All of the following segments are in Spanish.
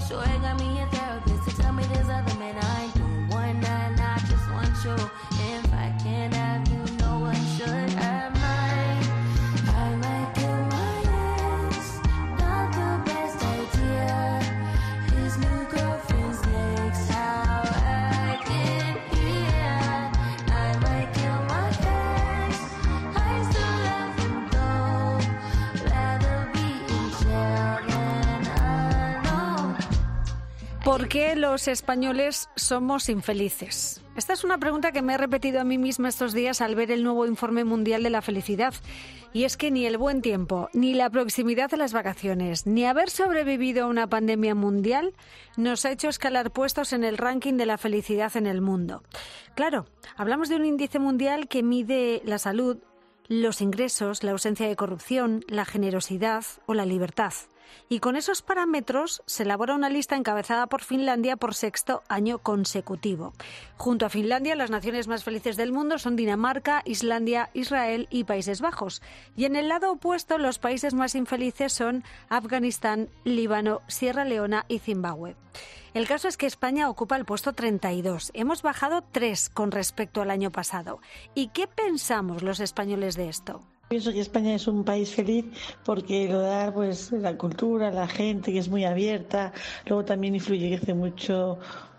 So I got me a therapist to tell me there's other men I ain't doing one night, I just want you. If I can't have you, no one should have mine. I might kill my ex, not the best idea. His new girlfriend's next, how I get here. I might kill my ex, I still love him though. Rather be in jail than alone. ¿Por qué los españoles somos infelices? Esta es una pregunta que me he repetido a mí misma estos días al ver el nuevo informe mundial de la felicidad. Y es que ni el buen tiempo, ni la proximidad de las vacaciones, ni haber sobrevivido a una pandemia mundial nos ha hecho escalar puestos en el ranking de la felicidad en el mundo. Claro, hablamos de un índice mundial que mide la salud, los ingresos, la ausencia de corrupción, la generosidad o la libertad. Y con esos parámetros se elabora una lista encabezada por Finlandia por 6º año consecutivo. Junto a Finlandia, las naciones más felices del mundo son Dinamarca, Islandia, Israel y Países Bajos. Y en el lado opuesto, los países más infelices son Afganistán, Líbano, Sierra Leona y Zimbabue. El caso es que España ocupa el puesto 32. Hemos bajado 3 con respecto al año pasado. ¿Y qué pensamos los españoles de esto? Pienso que España es un país feliz porque lo da pues la cultura, la gente que es muy abierta, luego también influye que hace mucho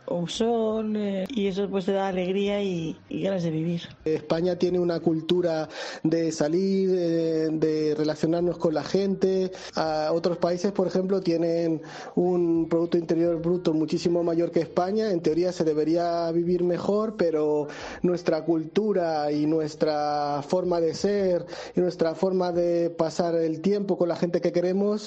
sol y eso pues te da alegría y ganas de vivir. España tiene una cultura de salir, de relacionarnos con la gente. Otros países, por ejemplo, tienen un Producto Interior Bruto muchísimo mayor que España. En teoría se debería vivir mejor, pero nuestra cultura y nuestra forma de ser y nuestra forma de pasar el tiempo con la gente que queremos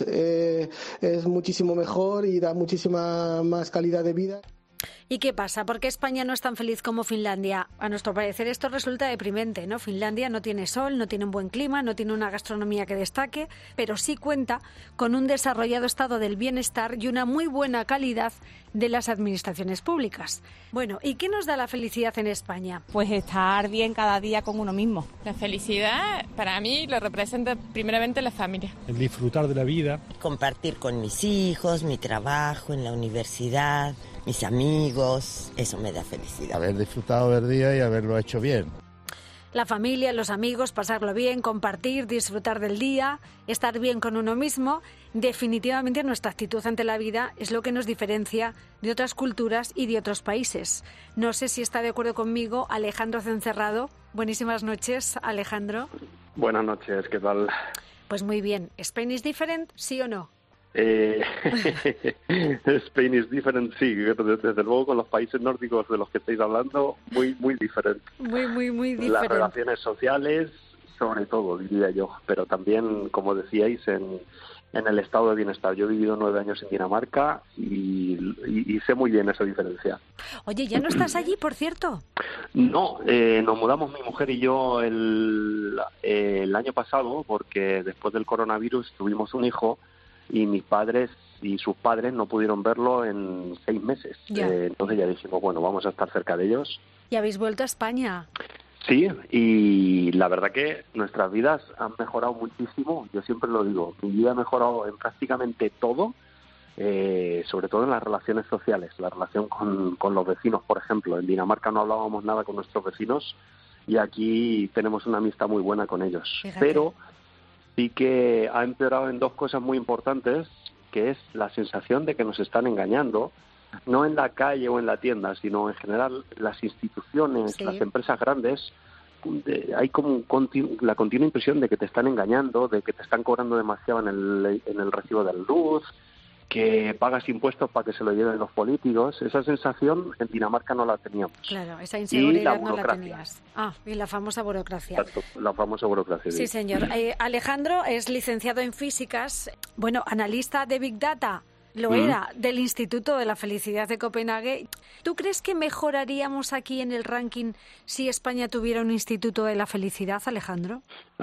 es muchísimo mejor y da muchísima más calidad de vida. ¿Y qué pasa? ¿Por qué España no es tan feliz como Finlandia? A nuestro parecer esto resulta deprimente, ¿no? Finlandia no tiene sol, no tiene un buen clima, no tiene una gastronomía que destaque, pero sí cuenta con un desarrollado estado del bienestar y una muy buena calidad de las administraciones públicas. Bueno, ¿y qué nos da la felicidad en España? Pues estar bien cada día con uno mismo. La felicidad para mí lo representa primeramente la familia. El disfrutar de la vida. Compartir con mis hijos, mi trabajo en la universidad, mis amigos, eso me da felicidad. Haber disfrutado del día y haberlo hecho bien. La familia, los amigos, pasarlo bien, compartir, disfrutar del día, estar bien con uno mismo. Definitivamente nuestra actitud ante la vida es lo que nos diferencia de otras culturas y de otros países. No sé si está de acuerdo conmigo Alejandro Cencerrado. Buenísimas noches, Alejandro. Buenas noches, ¿qué tal? Pues muy bien. ¿Spain is different, sí o no? Spain is different, sí, desde luego con los países nórdicos de los que estáis hablando, muy diferente. Muy diferente. Las relaciones sociales, sobre todo, diría yo, pero también, como decíais, en el estado de bienestar. Yo he vivido 9 años en Dinamarca y sé muy bien esa diferencia. Oye, ¿ya no estás allí, por cierto? No, nos mudamos mi mujer y yo el año pasado, porque después del coronavirus tuvimos un hijo y mis padres y sus padres no pudieron verlo en 6 meses. Entonces ya dijimos, bueno, vamos a estar cerca de ellos. ¿Y habéis vuelto a España? Sí, y la verdad que nuestras vidas han mejorado muchísimo. Yo siempre lo digo, mi vida ha mejorado en prácticamente todo, sobre todo en las relaciones sociales, la relación con los vecinos, por ejemplo. En Dinamarca no hablábamos nada con nuestros vecinos y aquí tenemos una amistad muy buena con ellos. Fíjate. Pero sí que ha empeorado en 2 cosas muy importantes, que es la sensación de que nos están engañando, no en la calle o en la tienda, sino en general las instituciones, sí, las empresas grandes. Hay como la continua impresión de que te están engañando, de que te están cobrando demasiado en el recibo de la luz, que pagas impuestos para que se lo lleven los políticos. Esa sensación en Dinamarca no la teníamos. Claro, esa inseguridad no la burocracia. tenías. Y la famosa burocracia. Exacto, la famosa burocracia. Sí, señor. Alejandro es licenciado en físicas, analista de Big Data. Lo era, del Instituto de la Felicidad de Copenhague. ¿Tú crees que mejoraríamos aquí en el ranking si España tuviera un Instituto de la Felicidad, Alejandro?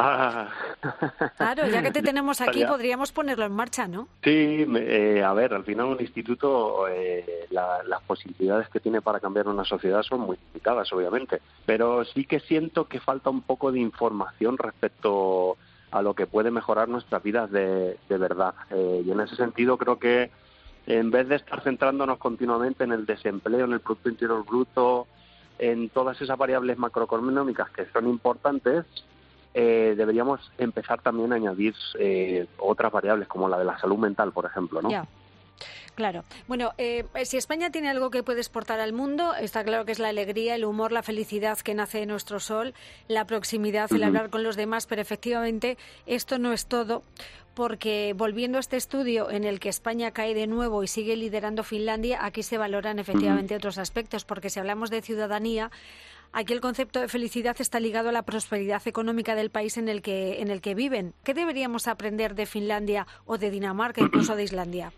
Claro, ya que te tenemos aquí, podríamos ponerlo en marcha, ¿no? Sí, a ver, al final un instituto, las posibilidades que tiene para cambiar una sociedad son muy limitadas, obviamente. Pero sí que siento que falta un poco de información respecto a lo que puede mejorar nuestras vidas de verdad. Y en ese sentido creo que En vez de estar centrándonos continuamente en el desempleo, en el Producto Interior Bruto, en todas esas variables macroeconómicas que son importantes, deberíamos empezar también a añadir otras variables, como la de la salud mental, por ejemplo, ¿no? Ya. Claro. Bueno, si España tiene algo que puede exportar al mundo, está claro que es la alegría, el humor, la felicidad que nace de nuestro sol, la proximidad, el hablar con los demás, pero efectivamente esto no es todo, porque volviendo a este estudio en el que España cae de nuevo y sigue liderando Finlandia, aquí se valoran efectivamente otros aspectos, porque si hablamos de ciudadanía, aquí el concepto de felicidad está ligado a la prosperidad económica del país en el que viven. ¿Qué deberíamos aprender de Finlandia o de Dinamarca, incluso de Islandia?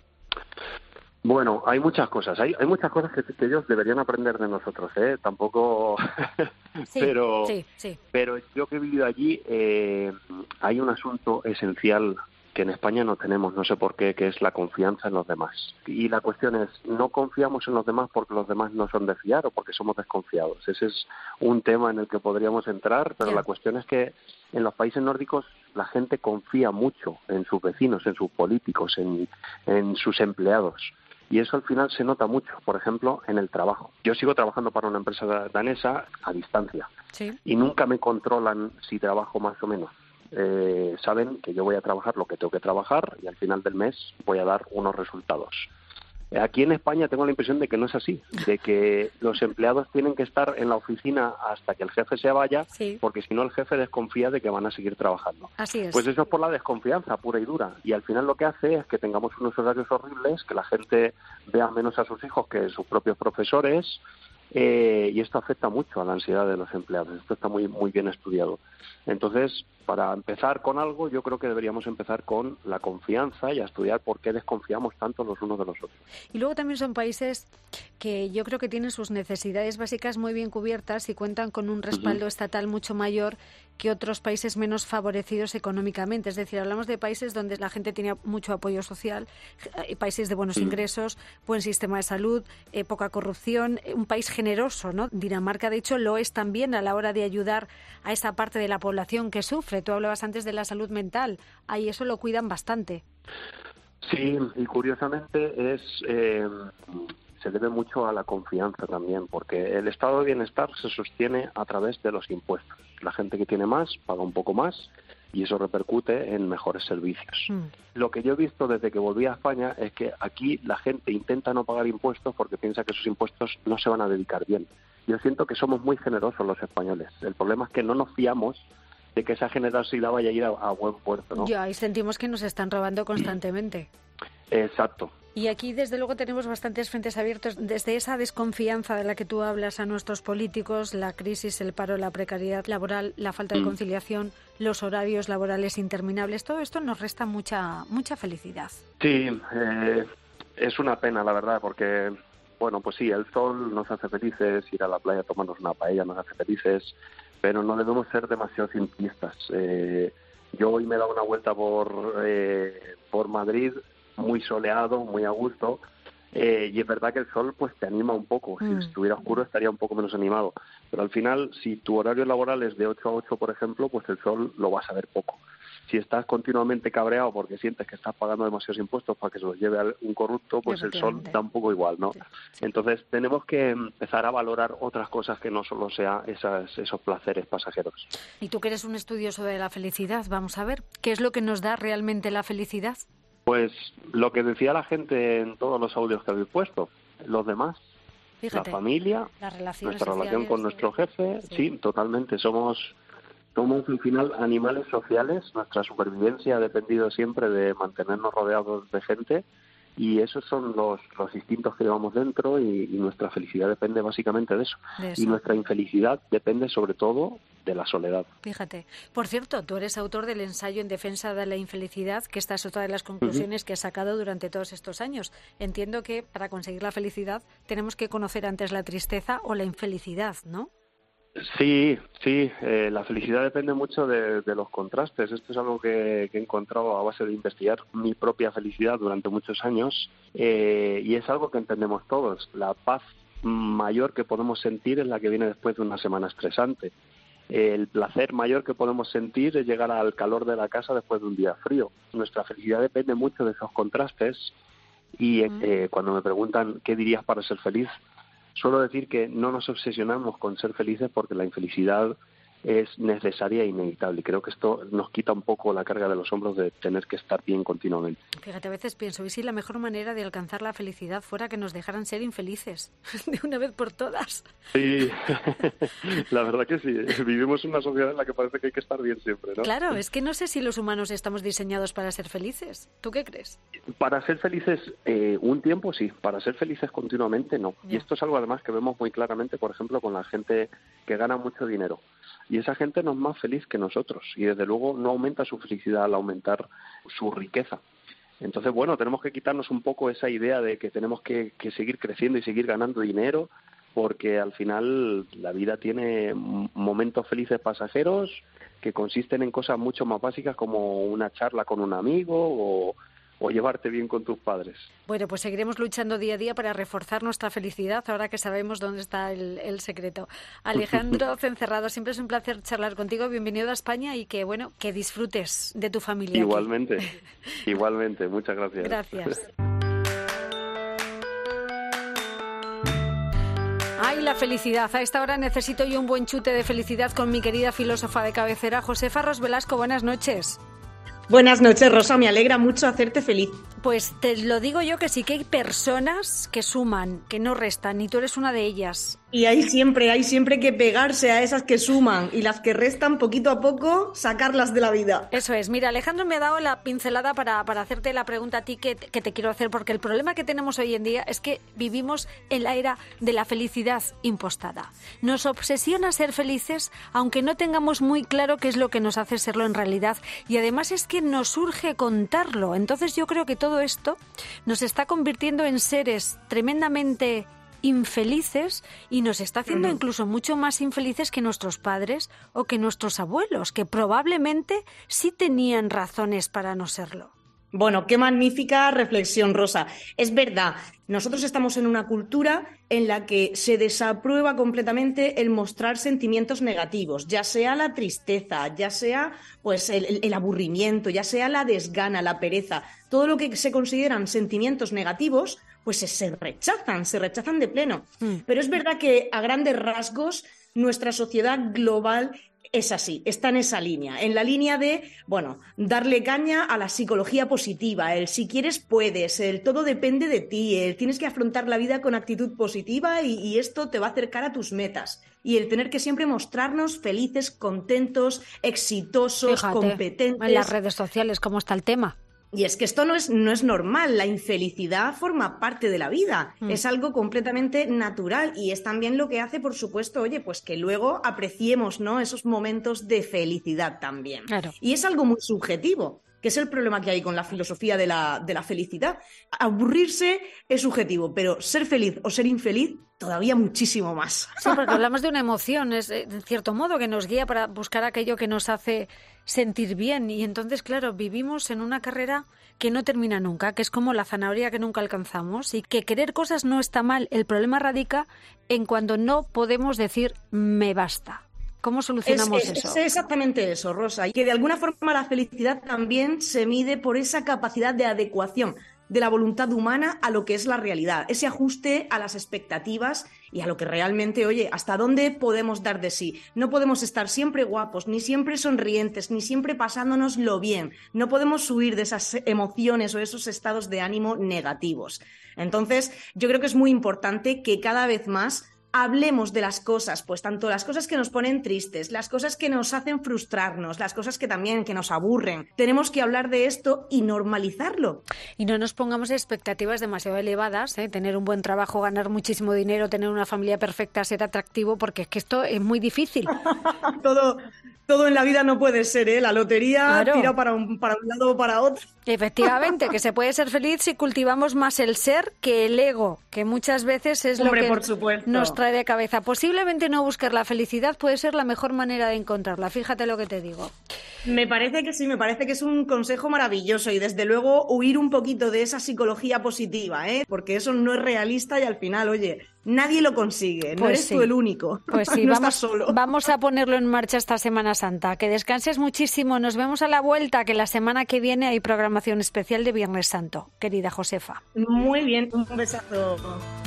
Bueno, hay muchas cosas. Hay muchas cosas que ellos deberían aprender de nosotros, ¿eh? Tampoco... Sí, sí. Pero yo que he vivido allí, hay un asunto esencial que en España no tenemos, no sé por qué, que es la confianza en los demás. Y la cuestión es, no confiamos en los demás porque los demás no son de fiar o porque somos desconfiados. Ese es un tema en el que podríamos entrar, pero la cuestión es que en los países nórdicos la gente confía mucho en sus vecinos, en sus políticos, en sus empleados. Y eso al final se nota mucho, por ejemplo, en el trabajo. Yo sigo trabajando para una empresa danesa a distancia y nunca me controlan si trabajo más o menos. Saben que yo voy a trabajar lo que tengo que trabajar y al final del mes voy a dar unos resultados. Aquí en España tengo la impresión de que no es así, de que los empleados tienen que estar en la oficina hasta que el jefe se vaya, porque si no el jefe desconfía de que van a seguir trabajando. Así es. Pues eso es por la desconfianza pura y dura. Y al final lo que hace es que tengamos unos horarios horribles, que la gente vea menos a sus hijos que sus propios profesores, y esto afecta mucho a la ansiedad de los empleados. Esto está muy, muy bien estudiado. Entonces, para empezar con algo, yo creo que deberíamos empezar con la confianza y a estudiar por qué desconfiamos tanto los unos de los otros. Y luego también son países que yo creo que tienen sus necesidades básicas muy bien cubiertas y cuentan con un respaldo estatal mucho mayor que otros países menos favorecidos económicamente. Es decir, hablamos de países donde la gente tenía mucho apoyo social, países de buenos ingresos, buen sistema de salud, poca corrupción, un país generoso, ¿no? Dinamarca, de hecho, lo es también a la hora de ayudar a esa parte de la población que sufre. Tú hablabas antes de la salud mental. Ahí eso lo cuidan bastante. Sí, y curiosamente se debe mucho a la confianza también, porque el estado de bienestar se sostiene a través de los impuestos. La gente que tiene más paga un poco más y eso repercute en mejores servicios. Lo que yo he visto desde que volví a España es que aquí la gente intenta no pagar impuestos porque piensa que esos impuestos no se van a dedicar bien. Yo siento que somos muy generosos los españoles. El problema es que no nos fiamos de que esa generosidad vaya a ir a buen puerto, ¿no? Ya, y sentimos que nos están robando constantemente. Exacto. Y aquí, desde luego, tenemos bastantes frentes abiertos. Desde esa desconfianza de la que tú hablas a nuestros políticos, la crisis, el paro, la precariedad laboral, la falta de conciliación, los horarios laborales interminables, todo esto nos resta mucha felicidad. Sí, es una pena, la verdad, porque, bueno, pues sí, el sol nos hace felices, ir a la playa a tomarnos una paella nos hace felices, pero no debemos ser demasiado simplistas. Yo hoy me he dado una vuelta por Madrid, muy soleado, muy a gusto, y es verdad que el sol pues te anima un poco. Si estuviera oscuro estaría un poco menos animado, pero al final, si tu horario laboral es de 8 a 8, por ejemplo, pues el sol lo vas a ver poco. Si estás continuamente cabreado porque sientes que estás pagando demasiados impuestos para que se los lleve un corrupto, pues el sol da un poco igual, ¿no? Sí. Entonces tenemos que empezar a valorar otras cosas que no solo sean esos placeres pasajeros. Y tú que eres un estudioso de la felicidad, vamos a ver, ¿qué es lo que nos da realmente la felicidad? Pues lo que decía la gente en todos los audios que habéis puesto, los demás. Fíjate, la familia, nuestra relación con nuestro jefe, sí, totalmente. Somos al final animales sociales, nuestra supervivencia ha dependido siempre de mantenernos rodeados de gente y esos son los instintos que llevamos dentro y nuestra felicidad depende básicamente de eso. Y nuestra infelicidad depende sobre todo de la soledad. Fíjate. Por cierto, tú eres autor del ensayo en defensa de la infelicidad, que esta es otra de las conclusiones que has sacado durante todos estos años. Entiendo que para conseguir la felicidad tenemos que conocer antes la tristeza o la infelicidad, ¿no? Sí, la felicidad depende mucho de los contrastes. Esto es algo que he encontrado a base de investigar mi propia felicidad durante muchos años y es algo que entendemos todos. La paz mayor que podemos sentir es la que viene después de una semana estresante. El placer mayor que podemos sentir es llegar al calor de la casa después de un día frío. Nuestra felicidad depende mucho de esos contrastes Y cuando me preguntan qué dirías para ser feliz, suelo decir que no nos obsesionamos con ser felices porque la infelicidad es necesaria e inevitable. Y creo que esto nos quita un poco la carga de los hombros de tener que estar bien continuamente. Fíjate, a veces pienso, ¿y si la mejor manera de alcanzar la felicidad fuera que nos dejaran ser infelices de una vez por todas? Sí, la verdad que sí. Vivimos en una sociedad en la que parece que hay que estar bien siempre, ¿no? Claro, es que no sé si los humanos estamos diseñados para ser felices. ¿Tú qué crees? Para ser felices un tiempo sí, para ser felices continuamente no. Ya. Y esto es algo además que vemos muy claramente, por ejemplo, con la gente que gana mucho dinero. Y esa gente no es más feliz que nosotros y desde luego no aumenta su felicidad al aumentar su riqueza. Entonces, bueno, tenemos que quitarnos un poco esa idea de que tenemos que seguir creciendo y seguir ganando dinero, porque al final la vida tiene momentos felices pasajeros que consisten en cosas mucho más básicas como una charla con un amigo o llevarte bien con tus padres. Bueno, pues seguiremos luchando día a día para reforzar nuestra felicidad ahora que sabemos dónde está el secreto. Alejandro Cencerrado, siempre es un placer charlar contigo. Bienvenido a España y que disfrutes de tu familia. Igualmente, igualmente. Muchas gracias. Gracias. ¡Ay, la felicidad! A esta hora necesito yo un buen chute de felicidad con mi querida filósofa de cabecera, Josefa Ros Velasco. Buenas noches. Buenas noches, Rosa. Me alegra mucho hacerte feliz. Pues te lo digo yo que sí que hay personas que suman, que no restan, y tú eres una de ellas. Y hay siempre que pegarse a esas que suman y las que restan poquito a poco, sacarlas de la vida. Eso es. Mira, Alejandro me ha dado la pincelada para hacerte la pregunta a ti que te quiero hacer, porque el problema que tenemos hoy en día es que vivimos en la era de la felicidad impostada. Nos obsesiona ser felices, aunque no tengamos muy claro qué es lo que nos hace serlo en realidad. Y además es que nos urge contarlo. Entonces yo creo que todo esto nos está convirtiendo en seres tremendamente infelices y nos está haciendo incluso mucho más infelices que nuestros padres o que nuestros abuelos, que probablemente sí tenían razones para no serlo. Bueno, qué magnífica reflexión, Rosa. Es verdad, nosotros estamos en una cultura en la que se desaprueba completamente el mostrar sentimientos negativos, ya sea la tristeza, ya sea pues el aburrimiento, ya sea la desgana, la pereza. Todo lo que se consideran sentimientos negativos, pues se rechazan de pleno. Pero es verdad que a grandes rasgos nuestra sociedad global es así, está en esa línea, en la línea de, darle caña a la psicología positiva, el si quieres puedes, el todo depende de ti, el tienes que afrontar la vida con actitud positiva y esto te va a acercar a tus metas. Y el tener que siempre mostrarnos felices, contentos, exitosos, competentes. En las redes sociales, ¿cómo está el tema? Y es que esto no es normal, la infelicidad forma parte de la vida, es algo completamente natural y es también lo que hace, por supuesto, pues que luego apreciemos, ¿no?, esos momentos de felicidad también. Claro. Y es algo muy subjetivo, que es el problema que hay con la filosofía de la felicidad. Aburrirse es subjetivo, pero ser feliz o ser infeliz todavía muchísimo más. Sí, porque hablamos de una emoción, es en cierto modo que nos guía para buscar aquello que nos hace sentir bien y entonces, claro, vivimos en una carrera que no termina nunca, que es como la zanahoria que nunca alcanzamos y que querer cosas no está mal. El problema radica en cuando no podemos decir me basta. ¿Cómo solucionamos eso? Es exactamente eso, Rosa. Y que de alguna forma la felicidad también se mide por esa capacidad de adecuación de la voluntad humana a lo que es la realidad, ese ajuste a las expectativas y a lo que realmente, hasta dónde podemos dar de sí. No podemos estar siempre guapos, ni siempre sonrientes, ni siempre pasándonoslo bien. No podemos huir de esas emociones o esos estados de ánimo negativos. Entonces, yo creo que es muy importante que cada vez más hablemos de las cosas, pues tanto las cosas que nos ponen tristes, las cosas que nos hacen frustrarnos, las cosas que también que nos aburren. Tenemos que hablar de esto y normalizarlo. Y no nos pongamos expectativas demasiado elevadas, tener un buen trabajo, ganar muchísimo dinero, tener una familia perfecta, ser atractivo, porque es que esto es muy difícil. Todo en la vida no puede ser, La lotería tira para un lado o para otro. Efectivamente, que se puede ser feliz si cultivamos más el ser que el ego, que muchas veces es lo que nos trae de cabeza. Posiblemente no buscar la felicidad puede ser la mejor manera de encontrarla, fíjate lo que te digo. Me parece que sí, me parece que es un consejo maravilloso y desde luego huir un poquito de esa psicología positiva, porque eso no es realista y al final, nadie lo consigue, no Pues eres sí. tú el único. Pues sí, no vamos, estás solo. vamos a ponerlo en marcha esta Semana Santa. Que descanses muchísimo. Nos vemos a la vuelta, que la semana que viene hay programación especial de Viernes Santo. Querida Josefa. Muy bien, un besazo.